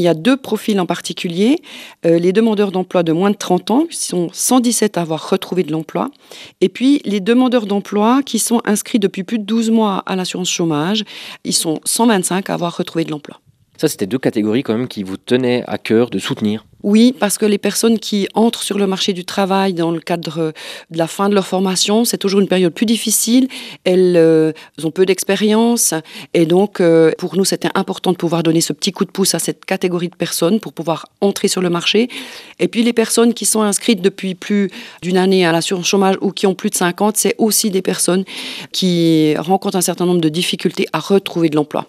il y a 2 profils en particulier. Les demandeurs d'emploi de moins de 30 ans, qui sont 117 à avoir retrouvé de l'emploi. Et puis, les demandeurs d'emploi qui sont inscrits depuis plus de 12 mois à l'assurance chômage, ils sont 125 à avoir retrouvé de l'emploi. Ça, c'était 2 catégories quand même qui vous tenaient à cœur de soutenir. Oui, parce que les personnes qui entrent sur le marché du travail dans le cadre de la fin de leur formation, c'est toujours une période plus difficile. Elles ont peu d'expérience et donc pour nous, c'était important de pouvoir donner ce petit coup de pouce à cette catégorie de personnes pour pouvoir entrer sur le marché. Et puis les personnes qui sont inscrites depuis plus d'une année à l'assurance chômage ou qui ont plus de 50, c'est aussi des personnes qui rencontrent un certain nombre de difficultés à retrouver de l'emploi.